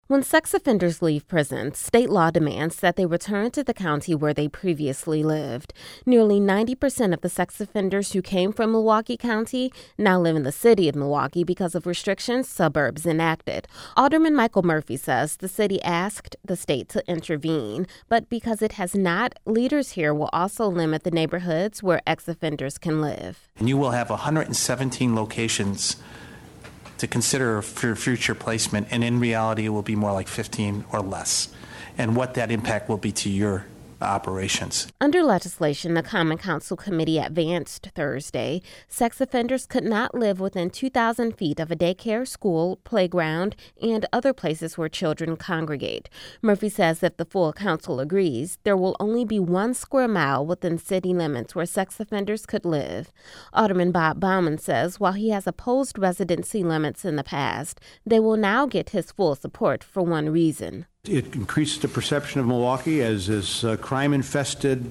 When sex offenders leave prison, state law demands that they return to the county where they previously lived. Nearly 90% of the sex offenders who came from Milwaukee County now live in the city of Milwaukee because of restrictions suburbs enacted. Alderman Michael Murphy says the city asked the state to intervene, but because it has not, leaders here will also limit the neighborhoods where ex-offenders can live. And you will have 117 locations to consider for future placement, and in reality it will be more like 15 or less, and what that impact will be to your operations. Under legislation the Common Council Committee advanced Thursday, sex offenders could not live within 2,000 feet of a daycare, school, playground, and other places where children congregate. Murphy says if the full council agrees, there will only be 1 square mile within city limits where sex offenders could live. Alderman Bob Bauman says while he has opposed residency limits in the past, they will now get his full support for one reason. It increases the perception of Milwaukee as this crime-infested,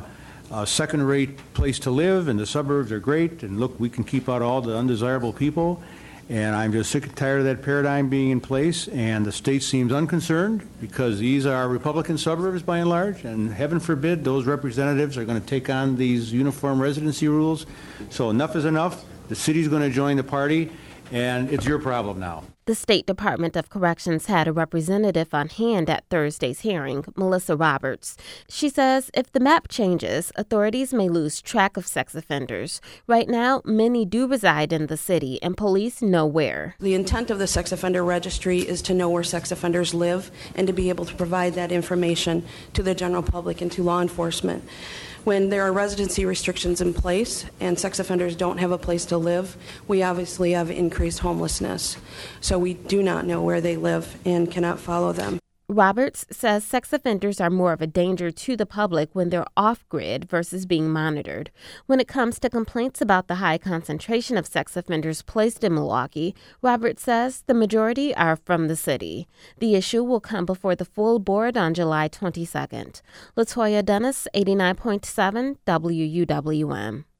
second-rate place to live, and the suburbs are great, and look, we can keep out all the undesirable people, and I'm just sick and tired of that paradigm being in place, and the state seems unconcerned because these are Republican suburbs by and large, and heaven forbid those representatives are going to take on these uniform residency rules. So enough is enough. The city's going to join the party, and it's your problem now. The State Department of Corrections had a representative on hand at Thursday's hearing, Melissa Roberts. She says if the map changes, authorities may lose track of sex offenders. Right now, many do reside in the city, and police know where. The intent of the sex offender registry is to know where sex offenders live and to be able to provide that information to the general public and to law enforcement. When there are residency restrictions in place and sex offenders don't have a place to live, we obviously have increased homelessness. So we do not know where they live and cannot follow them. Roberts says sex offenders are more of a danger to the public when they're off-grid versus being monitored. When it comes to complaints about the high concentration of sex offenders placed in Milwaukee, Roberts says the majority are from the city. The issue will come before the full board on July 22nd. Latoya Dennis, 89.7 WUWM.